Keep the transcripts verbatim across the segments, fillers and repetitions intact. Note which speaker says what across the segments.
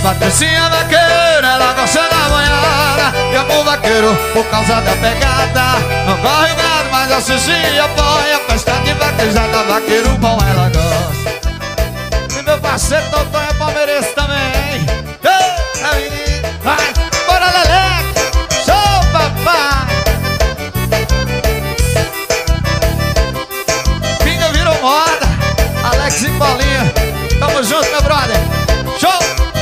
Speaker 1: Patricinha vaqueira, ela gosta da manhada. E amo o vaqueiro por causa da pegada. Não corre o gado, mas a Cici apoia. Festa de vaquejada, vaqueiro bom ela gosta. E meu parceiro Totonho é palmeirense também. Ei, a menina, vai, bora Leleque, show papai. Pinga virou moda, Alex e Paulinha, tamo junto meu brother, show.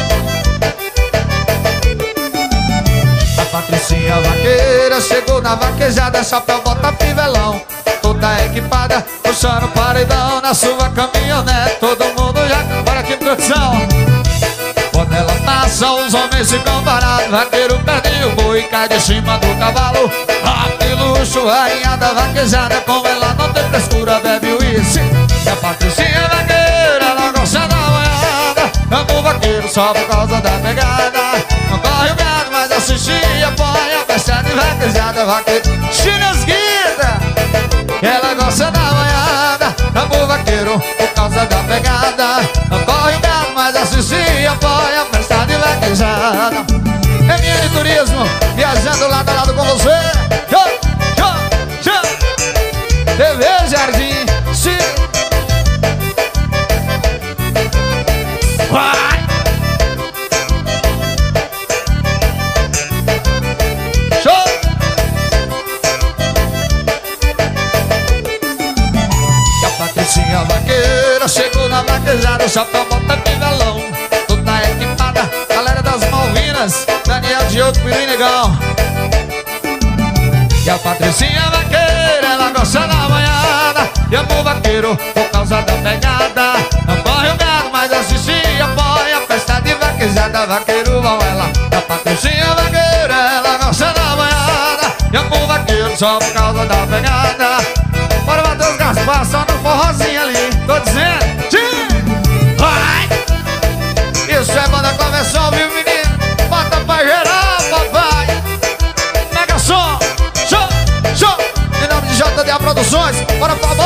Speaker 1: Patricinha vaqueira chegou na vaquejada, chapéu, bota, fivelão, toda equipada, puxando paredão na sua caminhonete. Todo mundo já... Bora aqui, produção. Quando ela passa, os homens ficam parados. Vaqueiro perde o boi e cai de cima do cavalo. Ah, que luxo, rainha da vaquejada. Com ela não tem frescura, bebe uísque. E a Patricinha vaqueira, ela gosta da manhada. Amo o vaqueiro só por causa da pegada. Não corre o gado, mas assiste e apoia. Festa de vaquejada, vaqueiro chinesguida. Ela gosta da manhada. Amo o vaqueiro por causa da pegada. Não corre o gado, mas assiste e apoia. Festa de vaquejada. M N Turismo, viajando lado a lado com você. Show, show, show. T V Jardim, sim. Vai! Show! E a Patricinha vaqueira chegou na vaquejada, o chapéu, bota, fivelão, toda equipada, galera das Malvinas, Daniel, Diogo, Piru e Negão. E a Patricinha vaqueira, ela gosta da manhada. E amo o vaqueiro por causa da pegada. Não corre o gado, mas assiste e apoia. Festa de vaquejada, vaqueiro bom ela. E a Patricinha vaqueira, ela gosta da manhada. E amo o vaqueiro só por causa da pegada. Bora Matheus Gaspar, só no forrozinho ali. Tô dizendo, tchim! Vai! Isso é banda conversão, viu menino? Bota pra geral, papai. Mega som, show, show. Em nome de J D A Produções, bora Fábio